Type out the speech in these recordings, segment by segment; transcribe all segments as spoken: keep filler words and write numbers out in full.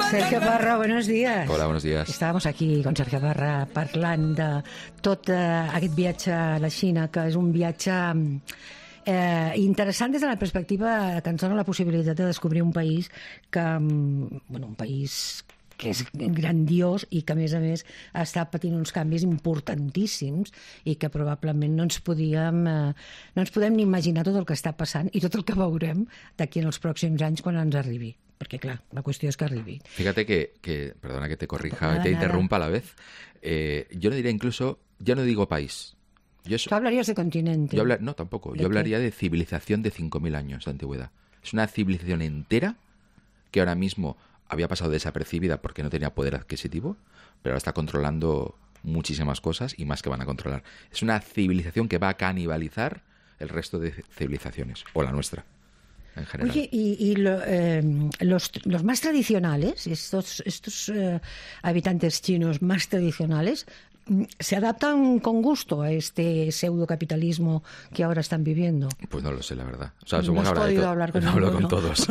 Sergio Parra, buenos días. Hola, buenos días. Estàvem aquí con Sergio Parra parlant de tot eh, aquest viatge a la Xina, que és un viatge eh, interessant des de la perspectiva que ens dona la possibilitat de descobrir un país que, bueno, un país que és grandiós i que, a més a més, està patint uns canvis importantíssims i que probablement no ens podíem eh, no ens podem ni imaginar tot el que està passant i tot el que veurem d'aquí en els pròxims anys quan ens arribi. Porque, claro, la cuestión es que arribi. Fíjate que, que perdona que te corrija Nada, y te nada. interrumpa a la vez. Eh, yo no diría incluso, ya no digo país. Yo so- Tú hablarías de continente. yo habla- no, tampoco. ¿De Yo qué? hablaría de civilización de cinco mil años de antigüedad. Es una civilización entera que ahora mismo había pasado desapercibida porque no tenía poder adquisitivo, pero ahora está controlando muchísimas cosas y más que van a controlar. Es una civilización que va a canibalizar el resto de civilizaciones, o la nuestra, en general. Oye, y, y lo, eh, los, los más tradicionales, estos, estos eh, habitantes chinos más tradicionales, mm, ¿se adaptan con gusto a este pseudocapitalismo que ahora están viviendo? Pues no lo sé, la verdad. O sea, No somos has ahora de podido to- hablar con no hablo con ninguno. todos.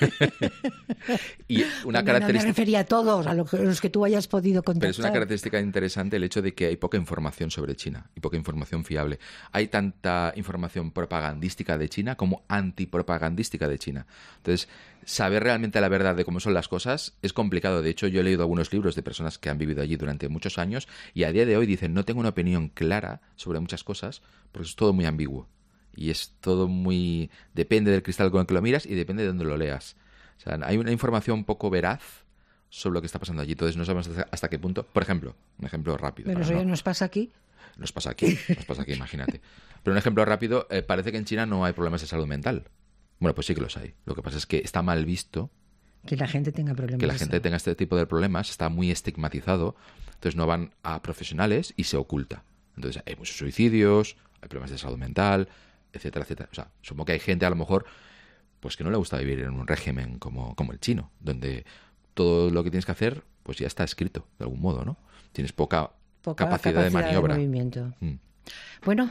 Y una No me característica... refería a todos, a lo que- los que tú hayas podido contactar. Pero es una característica interesante el hecho de que hay poca información sobre China y poca información fiable. Hay tanta información propagandística de China como antipropagandística de China. Entonces, saber realmente la verdad de cómo son las cosas es complicado. De hecho, yo he leído algunos libros de personas que han vivido allí durante muchos años y a día de hoy dicen no tengo una opinión clara sobre muchas cosas porque es todo muy ambiguo. Y es todo muy... depende del cristal con el que lo miras y depende de dónde lo leas. O sea, hay una información poco veraz sobre lo que está pasando allí. Entonces no sabemos hasta, hasta qué punto. Por ejemplo, un ejemplo rápido. Pero para eso ya no- nos pasa aquí. Nos pasa aquí, nos pasa aquí, imagínate. Pero un ejemplo rápido, eh, parece que en China no hay problemas de salud mental. Bueno, pues sí que los hay. Lo que pasa es que está mal visto Que la gente tenga problemas. que la de gente salud. tenga este tipo de problemas, está muy estigmatizado, entonces no van a profesionales y se oculta. Entonces hay muchos suicidios, hay problemas de salud mental, etcétera, etcétera. O sea, supongo que hay gente a lo mejor pues que no le gusta vivir en un régimen como, como el chino, donde todo lo que tienes que hacer pues ya está escrito de algún modo, ¿no? Tienes poca, Poca capacidad, de maniobra. movimiento. Mm. Bueno,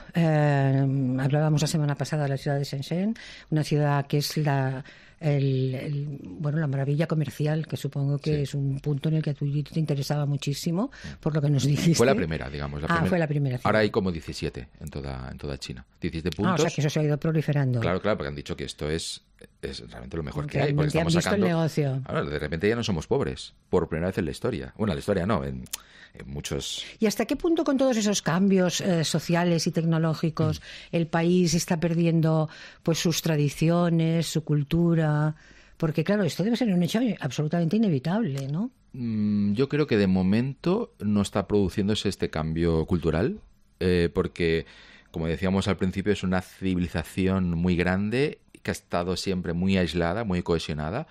eh, hablábamos la semana pasada de la ciudad de Shenzhen, una ciudad que es la el, el- bueno la maravilla comercial, que supongo que Sí. es un punto en el que a ti te interesaba muchísimo, por lo que nos dijiste. Fue la primera, digamos. La Ah, primera. fue la primera ciudad. Ahora hay como diecisiete en toda, en toda China. diecisiete Ah, puntos. o sea que eso se ha ido proliferando. Claro, claro, porque han dicho que esto es, es realmente lo mejor que Realmente hay. Porque han estamos visto el sacando. negocio. Ahora, de repente ya no somos pobres. Por primera vez en la historia. Bueno, en la historia no, en, en muchos. ¿Y hasta qué punto, con todos esos cambios eh, sociales y tecnológicos, el país está perdiendo pues sus tradiciones, su cultura? Porque, claro, esto debe ser un hecho absolutamente inevitable, ¿no? Mm, Yo creo que de momento no está produciéndose este cambio cultural, eh, porque, como decíamos al principio, es una civilización muy grande que ha estado siempre muy aislada, muy cohesionada.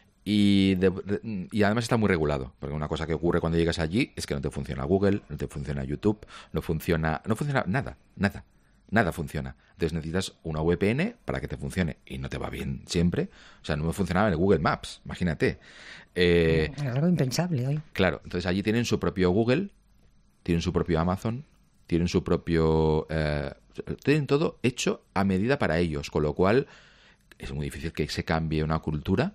Y, de- y además está muy regulado, porque una cosa que ocurre cuando llegas allí es que no te funciona Google, no te funciona YouTube, no funciona, no funciona nada, nada, nada funciona. Entonces necesitas una V P N para que te funcione y no te va bien siempre. O sea, no me funcionaba en el Google Maps, imagínate. Eh, Es algo impensable hoy. Claro, entonces allí tienen su propio Google, tienen su propio Amazon, tienen su propio... eh, tienen todo hecho a medida para ellos, con lo cual es muy difícil que se cambie una cultura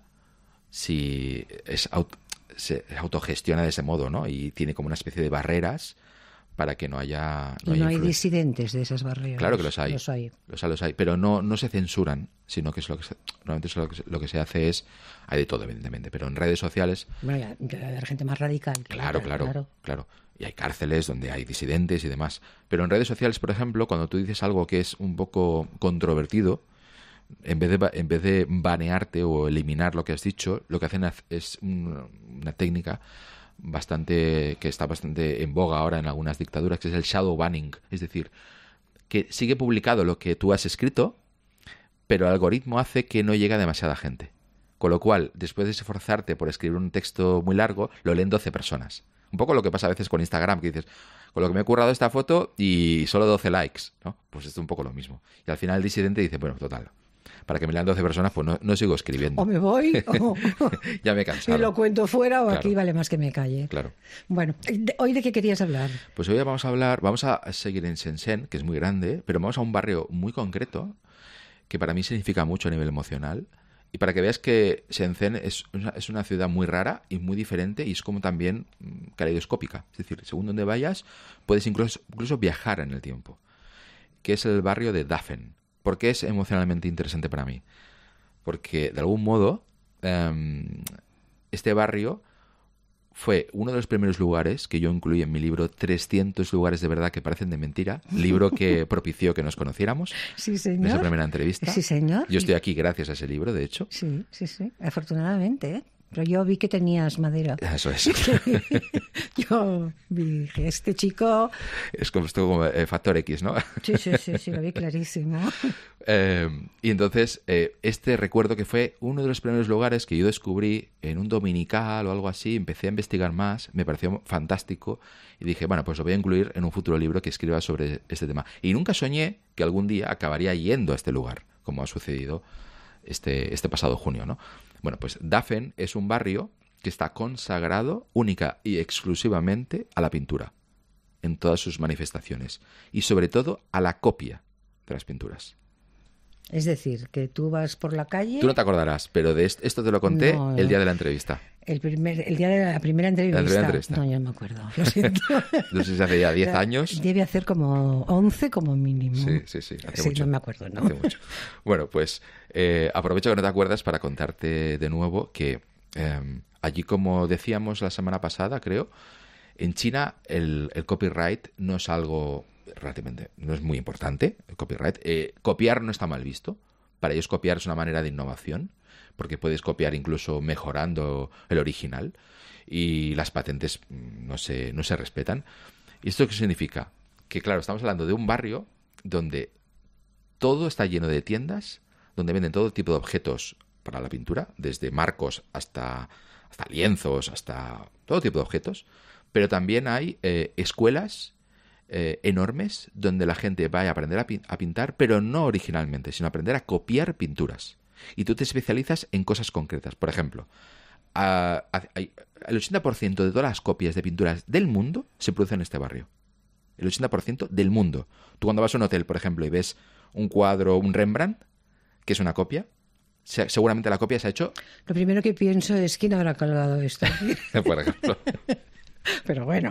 si es aut- se autogestiona de ese modo, ¿no? Y tiene como una especie de barreras para que no haya... Y no hay influencia. disidentes de esas barreras. Claro que los hay. Los hay. Los hay, los hay, pero no, no se censuran, sino que es lo que se, normalmente es lo, que se, lo que se hace es... Hay de todo, evidentemente, pero en redes sociales... Bueno, ya, debe haber gente más radical. Claro, claro, claro. Y hay cárceles donde hay disidentes y demás. Pero en redes sociales, por ejemplo, cuando tú dices algo que es un poco controvertido, en vez de, ba- en vez de banearte o eliminar lo que has dicho, lo que hacen haz- es un- una técnica bastante que está bastante en boga ahora en algunas dictaduras, que es el shadow banning. Es decir, que sigue publicado lo que tú has escrito, pero el algoritmo hace que no llegue a demasiada gente. Con lo cual, después de esforzarte por escribir un texto muy largo, lo leen doce personas. Un poco lo que pasa a veces con Instagram, que dices, con lo que me he currado esta foto y solo doce likes, ¿no? Pues es un poco lo mismo. Y al final el disidente dice, bueno, total, para que me lean doce personas, pues no, no sigo escribiendo. O me voy, o... Ya me he cansado. y lo cuento fuera, o Claro. aquí vale más que me calle. Claro. Bueno, de- ¿hoy de qué querías hablar? Pues hoy vamos a hablar, vamos a seguir en Shenzhen, que es muy grande, pero vamos a un barrio muy concreto, que para mí significa mucho a nivel emocional, Y para que veas que Shenzhen es una, es una ciudad muy rara y muy diferente y es como también caleidoscópica. Es decir, según donde vayas, puedes incluso, incluso viajar en el tiempo. Que es el barrio de Dafen. ¿Por qué es emocionalmente interesante para mí? Porque, de algún modo, um, este barrio fue uno de los primeros lugares que yo incluí en mi libro trescientos lugares de verdad que parecen de mentira, libro que propició que nos conociéramos. Sí, señor. En esa primera entrevista. Sí, señor. Yo estoy aquí gracias a ese libro, de hecho. Sí, sí, sí. Afortunadamente, ¿eh? Pero yo vi que tenías madera. Eso es. Yo vi, dije, este chico... Es como, esto como eh, Factor X, ¿no? Sí, sí, sí, sí, lo vi clarísimo. Eh, y entonces, eh, este recuerdo que fue uno de los primeros lugares que yo descubrí en un dominical o algo así, empecé a investigar más, me pareció fantástico y dije, bueno, pues lo voy a incluir en un futuro libro que escriba sobre este tema. Y nunca soñé que algún día acabaría yendo a este lugar, como ha sucedido este, este pasado junio, ¿no? Bueno, pues Dafen es un barrio que está consagrado única y exclusivamente a la pintura, en todas sus manifestaciones, y sobre todo a la copia de las pinturas. Es decir, que tú vas por la calle... Tú no te acordarás, pero de esto, esto te lo conté no, el día de la entrevista. El, primer, el día de la primera entrevista. La primera entrevista. No, yo no me acuerdo, lo siento. No sé si hace ya diez años. Debe hacer como once como mínimo. Sí, sí, sí. Hace sí, mucho. no me acuerdo, ¿no? Hace mucho. Bueno, pues eh, aprovecho que no te acuerdas para contarte de nuevo que eh, allí, como decíamos la semana pasada, creo, en China el, el copyright no es algo relativamente, no es muy importante, el copyright. Eh, copiar no está mal visto. Para ellos copiar es una manera de innovación, porque puedes copiar incluso mejorando el original y las patentes no se, no se respetan. ¿Y esto qué significa? Que claro, estamos hablando de un barrio donde todo está lleno de tiendas, donde venden todo tipo de objetos para la pintura, desde marcos hasta, hasta lienzos, hasta todo tipo de objetos, pero también hay eh, escuelas eh, enormes donde la gente va a aprender a, pin- a pintar, pero no originalmente, sino a aprender a copiar pinturas. Y tú te especializas en cosas concretas. Por ejemplo, a, a, a, el ochenta por ciento de todas las copias de pinturas del mundo se producen en este barrio. El ochenta por ciento del mundo. Tú cuando vas a un hotel, por ejemplo, y ves un cuadro, un Rembrandt, que es una copia, se, seguramente la copia se ha hecho... Lo primero que pienso es, ¿quién habrá colgado esto? Por ejemplo. Pero bueno...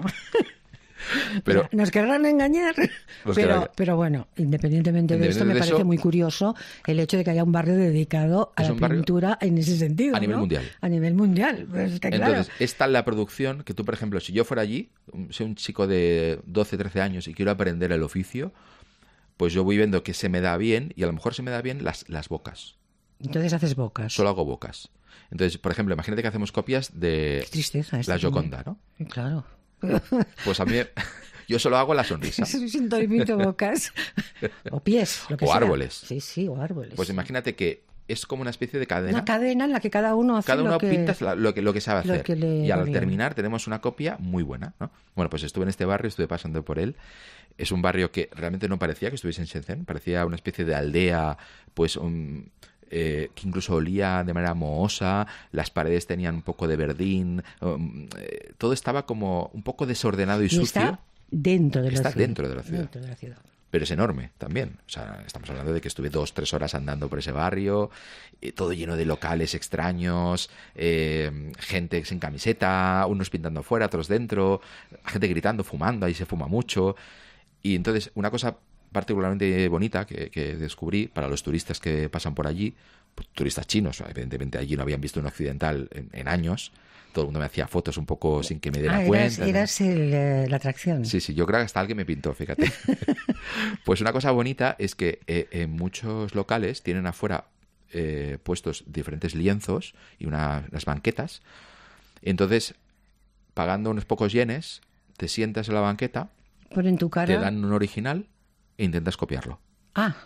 Pero, nos querrán engañar, pero, querrán... pero bueno, independientemente de esto, me de parece eso, muy curioso el hecho de que haya un barrio dedicado a la pintura en ese sentido. A nivel ¿no? mundial. A nivel mundial. Pues está claro. Entonces, es tal la producción que tú, por ejemplo, si yo fuera allí, soy un chico de doce, trece años y quiero aprender el oficio, pues yo voy viendo que se me da bien y a lo mejor se me da bien las, las bocas. Entonces haces bocas. Solo hago bocas. Entonces, por ejemplo, imagínate que hacemos copias de Qué tristeza la Gioconda, ¿no? Claro. Pues a mí, yo solo hago la sonrisa. Siento bocas. O pies, lo que o sea. árboles. Sí, sí, o árboles. Pues imagínate que es como una especie de cadena. Una cadena en la que cada uno hace cada uno lo que... pinta lo que, lo que sabe hacer. Que le... Y al terminar tenemos una copia muy buena, ¿no? Bueno, pues estuve en este barrio, estuve pasando por él. Es un barrio que realmente no parecía que estuviese en Shenzhen. Parecía una especie de aldea, pues... Un, Eh, que incluso olía de manera mohosa, las paredes tenían un poco de verdín, um, eh, todo estaba como un poco desordenado y, y sucio. Está dentro de la está ciudad. dentro de la ciudad. Dentro de la ciudad. Pero es enorme también. O sea, estamos hablando de que estuve dos, tres horas andando por ese barrio, eh, todo lleno de locales extraños, eh, gente sin camiseta, unos pintando fuera, otros dentro, gente gritando, fumando, ahí se fuma mucho. Y entonces, una cosa particularmente bonita que, que descubrí para los turistas que pasan por allí, pues, turistas chinos, evidentemente allí no habían visto un occidental en, en años, todo el mundo me hacía fotos un poco sin que me diera ah, cuenta. Eras, eras ¿no? el, eh, la atracción. Sí, sí, yo creo que hasta alguien me pintó, fíjate. Pues una cosa bonita es que eh, en muchos locales tienen afuera eh, puestos diferentes lienzos y una, unas banquetas. Entonces, pagando unos pocos yenes, te sientas en la banqueta, ponen tu cara, te dan un original e intentas copiarlo. Ah.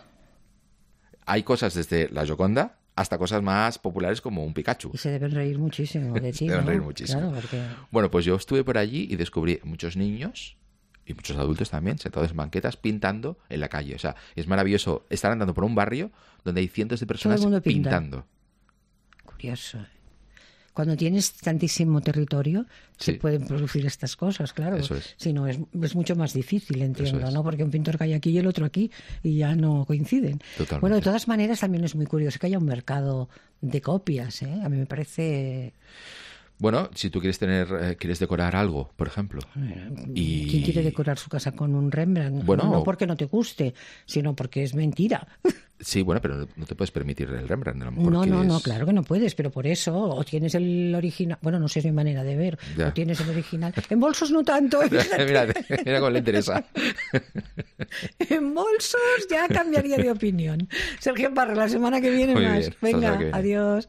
Hay cosas desde la Gioconda hasta cosas más populares como un Pikachu. Y se deben reír muchísimo de ti, Se deben ¿no? reír muchísimo. Claro, porque... Bueno, pues yo estuve por allí y descubrí muchos niños y muchos adultos también, sentados en banquetas, pintando en la calle. O sea, es maravilloso estar andando por un barrio donde hay cientos de personas Todo el mundo pinta. pintando. Curioso. cuando tienes tantísimo territorio, Sí. se pueden producir estas cosas, claro. Eso es. Si no, es, es mucho más difícil, entiendo, Eso es. ¿no? Porque un pintor cae aquí y el otro aquí y ya no coinciden. Totalmente. Bueno, de todas maneras, también es muy curioso que haya un mercado de copias, ¿eh? A mí me parece... Bueno, si tú quieres tener, eh, quieres decorar algo, por ejemplo. Y... ¿Quién quiere decorar su casa con un Rembrandt? Bueno, no porque no te guste, sino porque es mentira. Sí, bueno, pero no te puedes permitir el Rembrandt. A lo mejor No, no, quieres- no, claro que no puedes, pero por eso, o tienes el original, bueno, no sé, es mi manera de ver, Ya. o tienes el original. En bolsos no tanto, fíjate. mira, mira cómo le interesa. En bolsos ya cambiaría de opinión. Sergio Parra, la semana que viene Muy más. bien, hasta la Venga, semana que viene. adiós.